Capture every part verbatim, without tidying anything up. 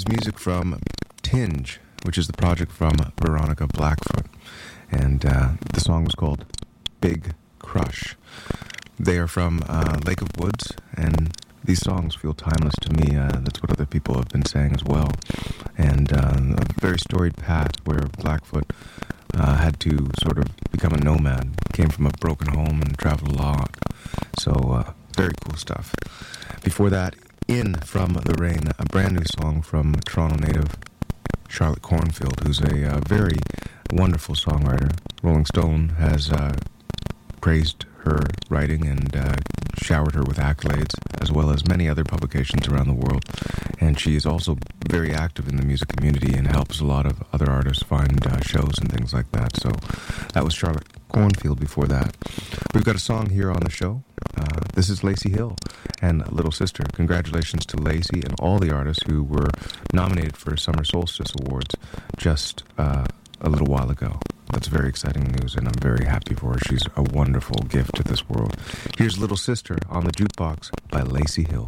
is music from Tinge, which is the project from Veronica Blackfoot. And uh, the song was called Big Crush. They are from uh, Lake of Woods, and these songs feel timeless to me. Uh, that's what other people have been saying as well. And uh, a very storied past where Blackfoot uh, had to sort of become a nomad. Came from a broken home and traveled a lot. So, uh, very cool stuff. Before that, In From the Rain, a brand new song from Toronto native Charlotte Cornfield, who's a uh, very wonderful songwriter. Rolling Stone has uh, praised her writing and uh, showered her with accolades, as well as many other publications around the world. And she is also very active in the music community and helps a lot of other artists find uh, shows and things like that. So that was Charlotte Cornfield before that. We've got a song here on the show. Uh, this is Lacey Hill and Little Sister. Congratulations to Lacey and all the artists who were nominated for Summer Solstice Awards just uh, a little while ago. That's very exciting news, and I'm very happy for her. She's a wonderful gift to this world. Here's Little Sister on the Jukebox by Lacey Hill.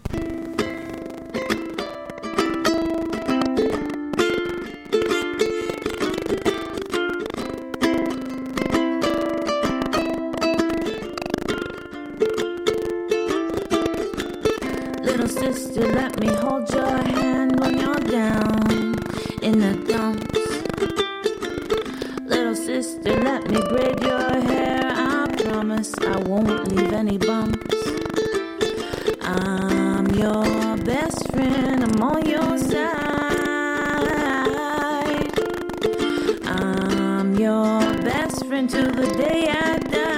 Little sister, let me hold your hand when you're down in the dumps. Little sister, let me braid your hair. I promise I won't leave any bumps. I'm your best friend, I'm on your side. I'm your best friend till the day I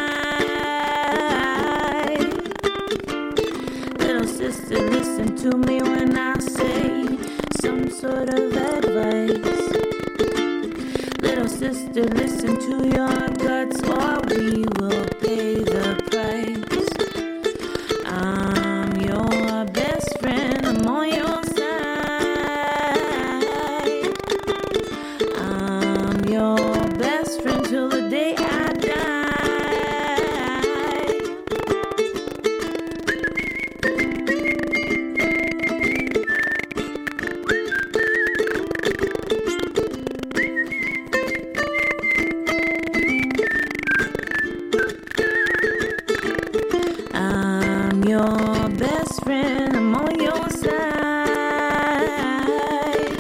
die. Little sister, listen to me when I say some sort of advice. Little sister, listen to your guts or we will pay the price. I'm your best friend, I'm on your side. I'm your best friend till the day I die. I'm your best friend, I'm on your side.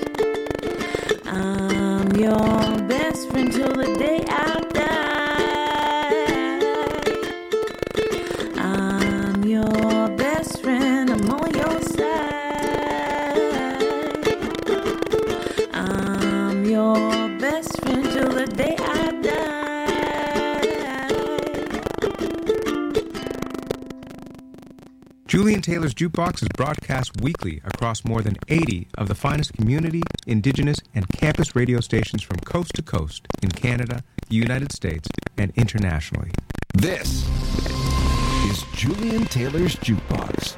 I'm your best friend till the day I die. I'm your best friend, I'm on your side. I'm your best friend till the day I die. Julian Taylor's Jukebox is broadcast weekly across more than eighty of the finest community, indigenous, and campus radio stations from coast to coast in Canada, the United States, and internationally. This is Julian Taylor's Jukebox.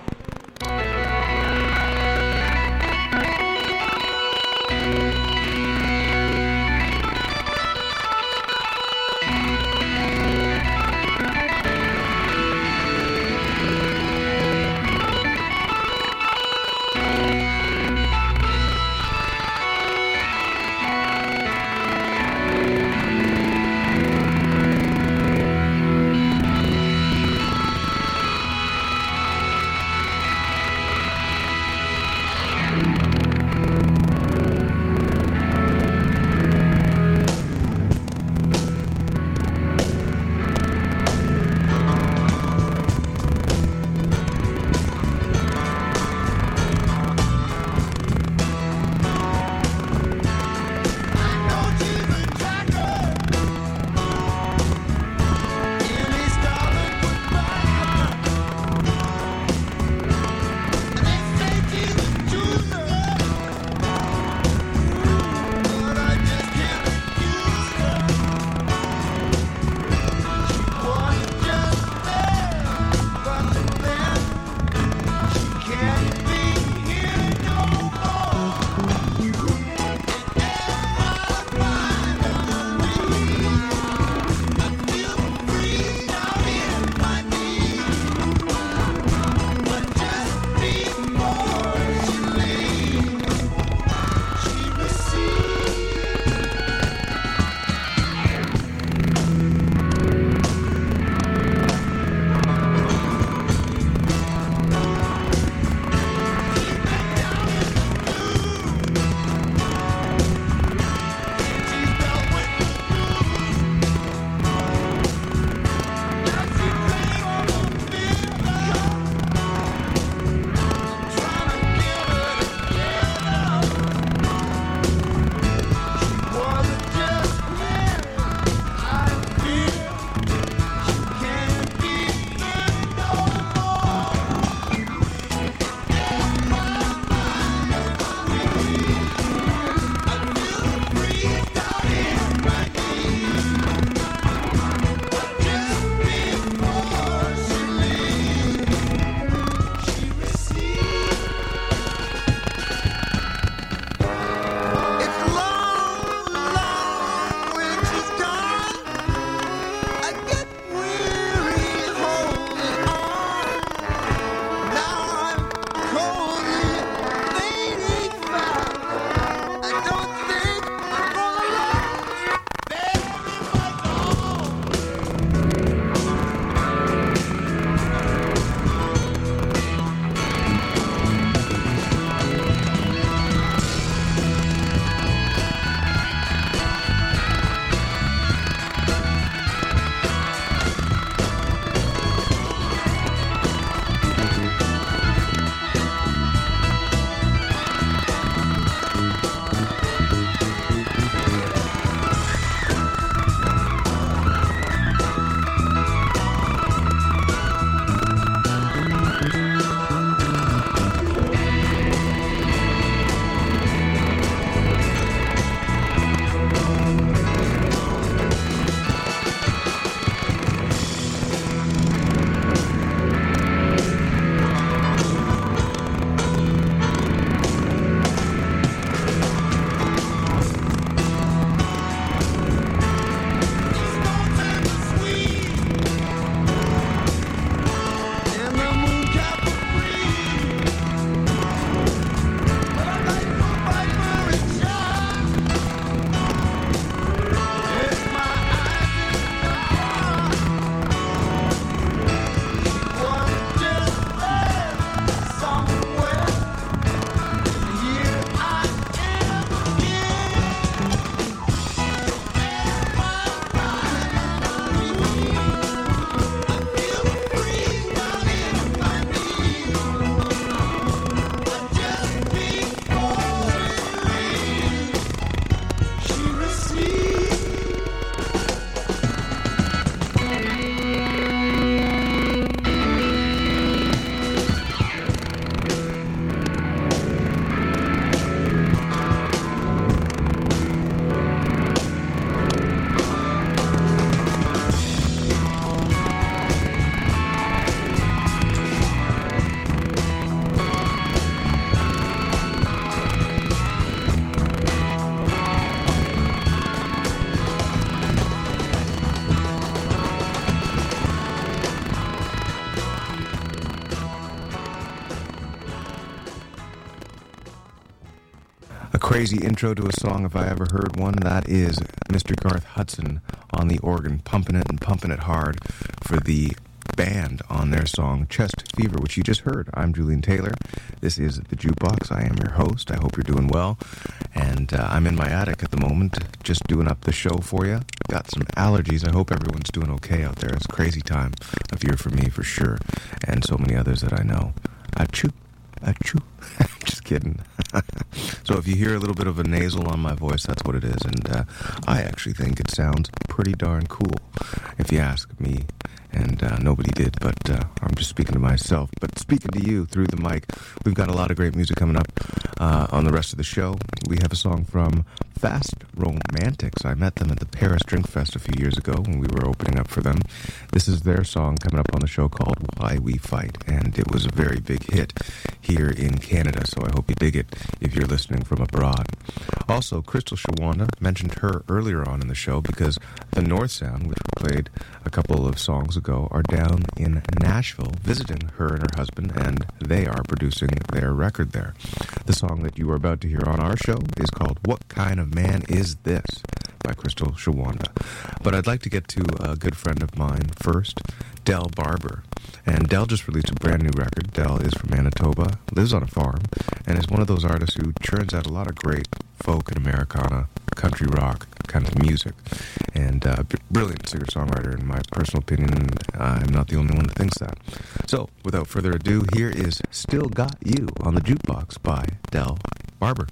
crazy intro to a song if I ever heard one. That is Mister Garth Hudson on the organ, pumping it and pumping it hard for the band on their song Chest Fever, which you just heard. I'm Julian Taylor. This is The Jukebox. I am your host. I hope you're doing well. And uh, I'm in my attic at the moment, just doing up the show for you. Got some allergies. I hope everyone's doing okay out there. It's a crazy time of year for me, for sure, and so many others that I know. Achoo. Achoo. Just kidding. So if you hear a little bit of a nasal on my voice, that's what it is. And uh, I actually think it sounds pretty darn cool, if you ask me. And uh, nobody did, but uh, I'm just speaking to myself. But speaking to you through the mic, we've got a lot of great music coming up uh, on the rest of the show. We have a song from Fast Romantics. I met them at the Paris Drink Fest a few years ago when we were opening up for them. This is their song coming up on the show called Why We Fight, and it was a very big hit here in Canada, so I hope you dig it if you're listening from abroad. Also, Crystal Shawanda, mentioned her earlier on in the show because the North Sound, which we played a couple of songs ago, are down in Nashville visiting her and her husband, and they are producing their record there. The song that you are about to hear on our show is called What Kind of Man Is This? By Crystal Shawanda. But I'd like to get to a good friend of mine first, Del Barber. And Del just released a brand new record. Del is from Manitoba, lives on a farm, and is one of those artists who churns out a lot of great folk and Americana, country rock kind of music. And uh, brilliant singer-songwriter, in my personal opinion. I'm not the only one that thinks that. So, without further ado, here is Still Got You on the Jukebox by Del Barber.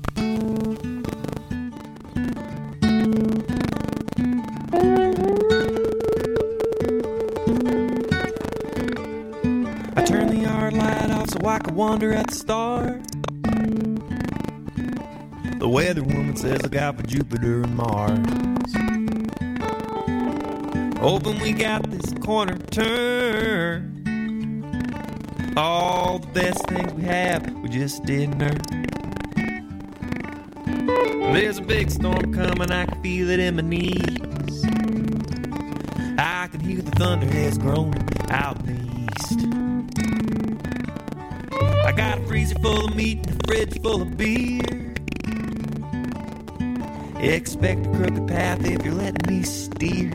I turn the yard light off so I can wonder at the stars. The weather woman says I got for Jupiter and Mars. Hoping we got this corner turned. All the best things we have, we just didn't earn. There's a big storm coming, I can feel it in my knees. I can hear the thunder is groaning out in the east. I got a freezer full of meat and a fridge full of beer. Expect a crooked path if you're letting me steer.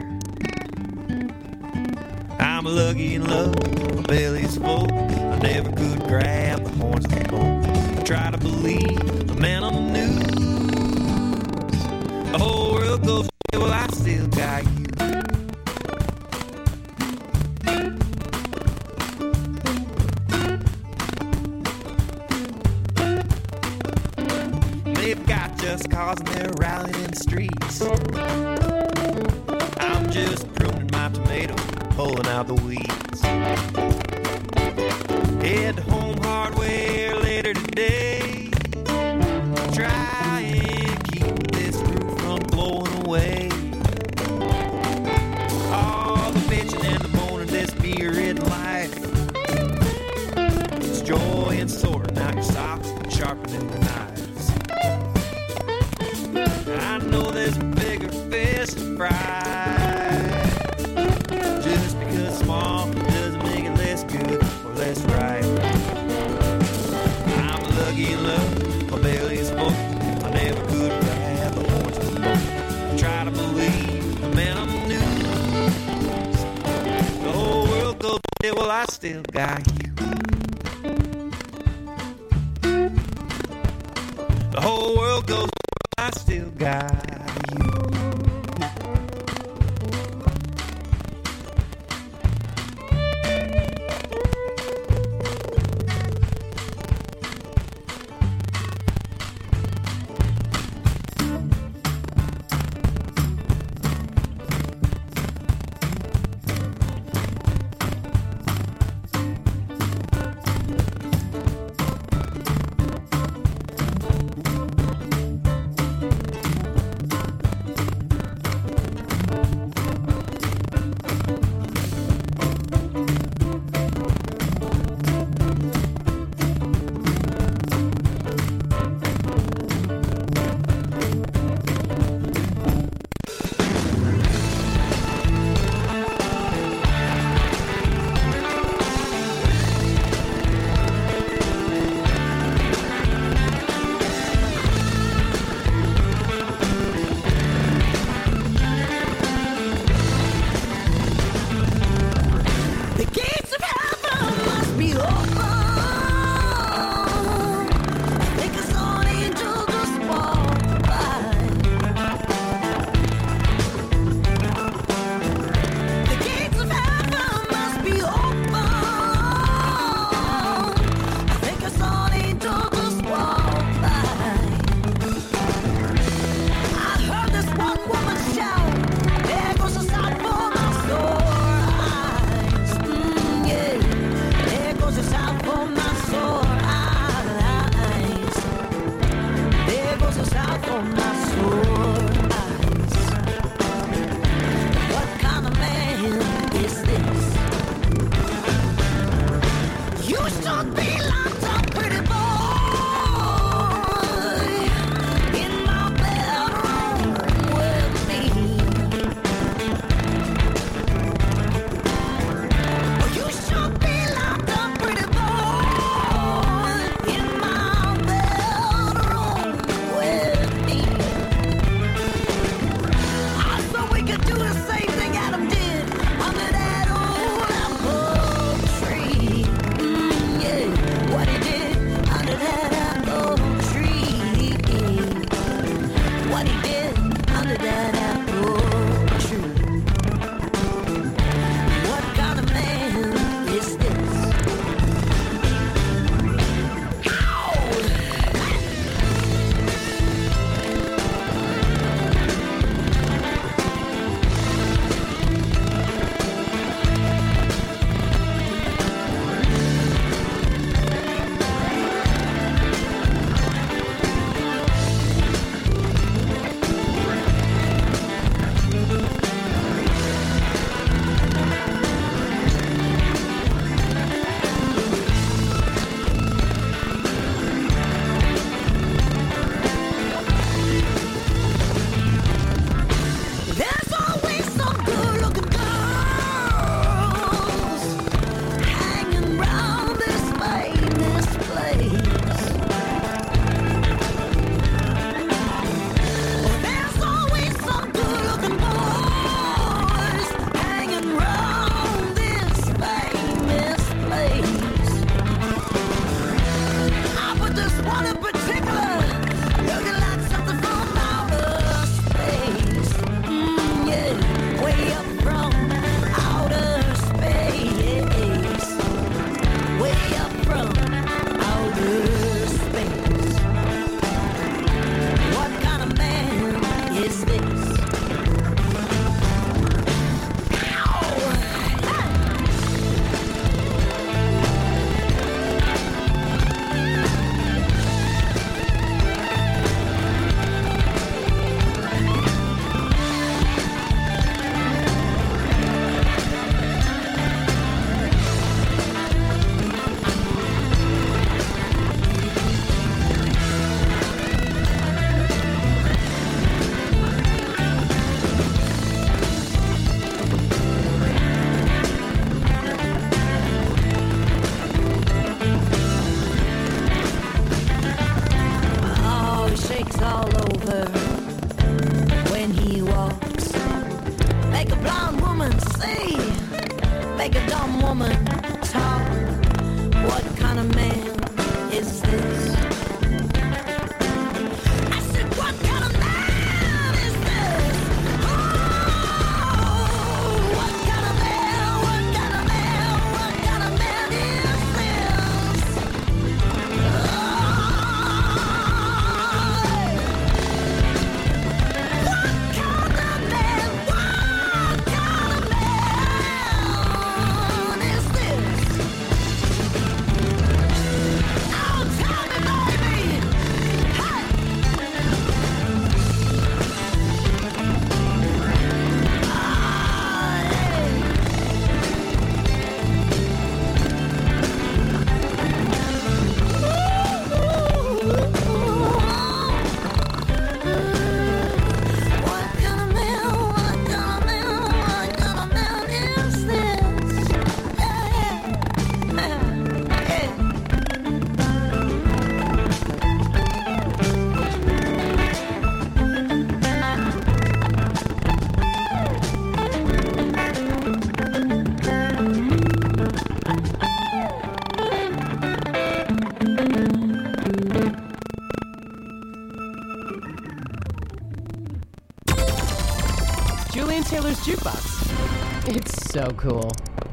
I'm lucky in love, my belly's full. I never could grab the horns of the bull. I try to believe the man on the news. The whole world goes, well, I still got you. They've got just cause and they're rallying in the streets. I'm just pruning my tomato, pulling out the weeds. Head home hardware later today. Try and keep this roof from blowing away. All the bitching and the moaning, this beer in life. It's joy and sorting out your socks and sharpening your knives. I know there's a bigger fish to fry. Just because small doesn't make it less good or less right. I'm lucky in love, my belly is full. I never could grab the horns of the bull. I try to believe the man on the news. The whole world goes, well, I still got you. The whole world goes, I still got you. woman talk? What kind of man is this? I said, what kind of man is this? Oh, what kind of man, what kind of man, what kind of man is this? Oh, what kind of man, what kind of man is this? Oh, tell me, baby. Hey. What kind of man, what kind of man, what kind of man is this? Yeah, yeah, yeah. Julian Taylor's Jukebox. It's so cool.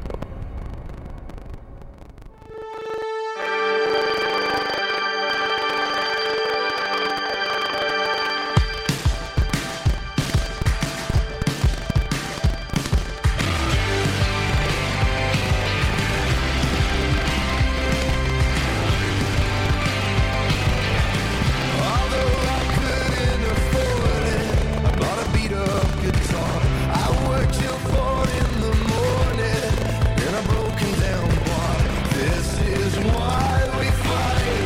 Although I couldn't afford it, I bought a beat-up guitar. I worked till four in the morning in a broken down bar. This is why we fight.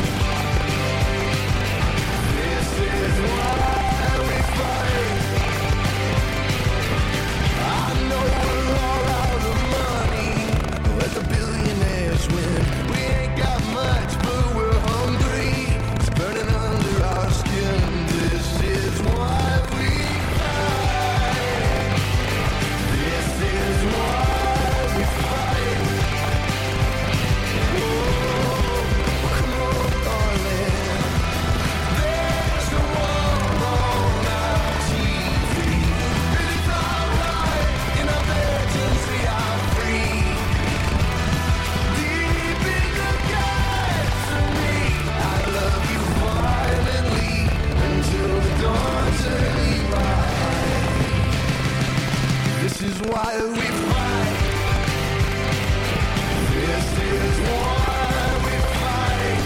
This is why we fight. I know we're all out of money. Let the billionaires win. We ain't got much, but we're hungry. It's burning under our skin. This is why we fight. This is why we fight. Oh, come on, darling. There's no one on our T V. It's alright. In our bedrooms we are free. Deep in the guts of me, I love you violently until the dawn's early light. This is why we fight. This is why we fight.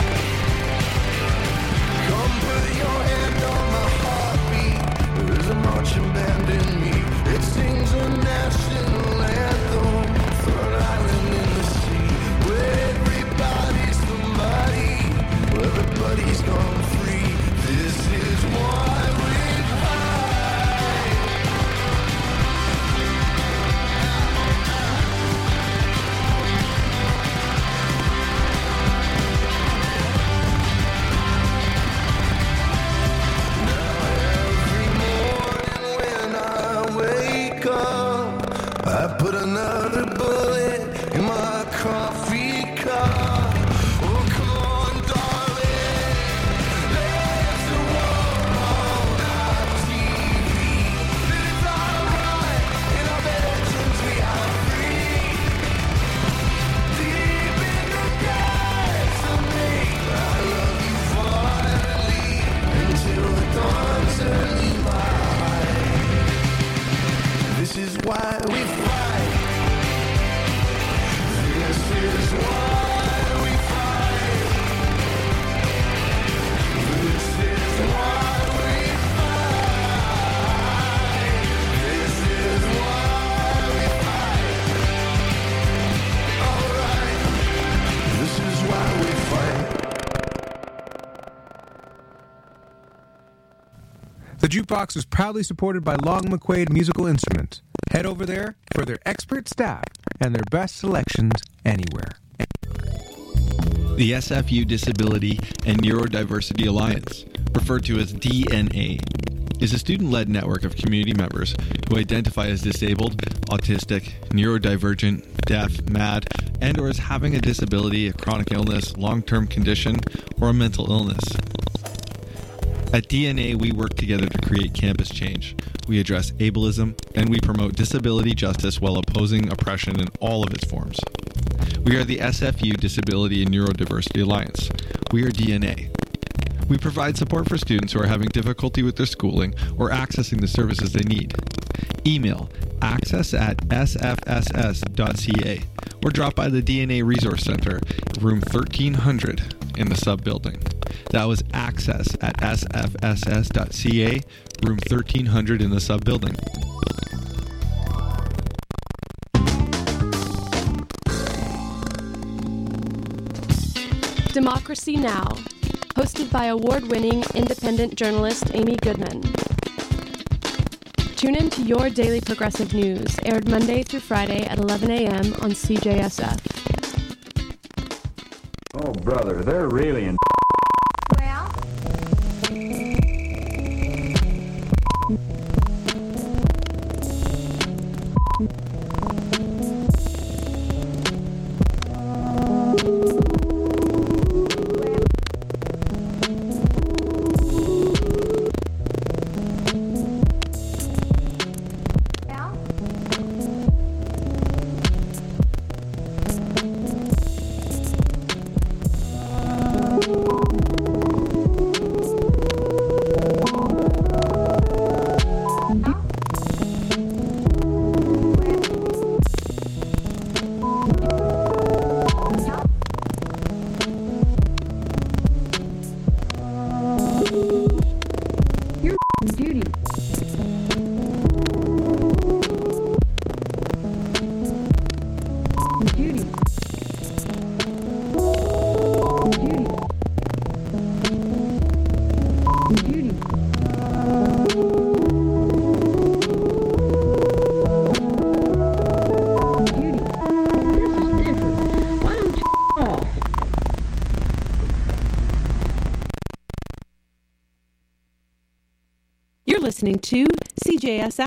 Come put your hand on my heartbeat. There is a marching band in me. It sings a national anthem for an island in the sea where everybody's somebody, where everybody's gone free. This is why we fight. Every morning when I wake up, I put another bullet in my coffee cup. Oh, come on, darling. There's a war on our T V. It's alright. In our bedrooms we are free. Deep in the guts of me, I love you violently until the dawn's early light. This is why we fight. This is why we fight. This is why we fight. This is why we fight. Alright. This is why we fight. The Jukebox is proudly supported by Long McQuaid Musical Instruments. Head over there for their expert staff and their best selections anywhere. The S F U Disability and Neurodiversity Alliance, referred to as D N A, is a student-led network of community members who identify as disabled, autistic, neurodivergent, deaf, mad, and or as having a disability, a chronic illness, long-term condition, or a mental illness. At D N A, we work together to create campus change. We address ableism, and we promote disability justice while opposing oppression in all of its forms. We are the S F U Disability and Neurodiversity Alliance. We are D N A. We provide support for students who are having difficulty with their schooling or accessing the services they need. Email access at s f s s dot c a or drop by the D N A Resource Center, room thirteen hundred in the sub-building. That was access at s f s s dot c a, room thirteen hundred in the sub-building. Democracy Now!, hosted by award-winning independent journalist Amy Goodman. Tune in to Your Daily Progressive News, aired Monday through Friday at eleven a.m. on C J S F. Oh, brother, they're really in. Well? Listening to C J S F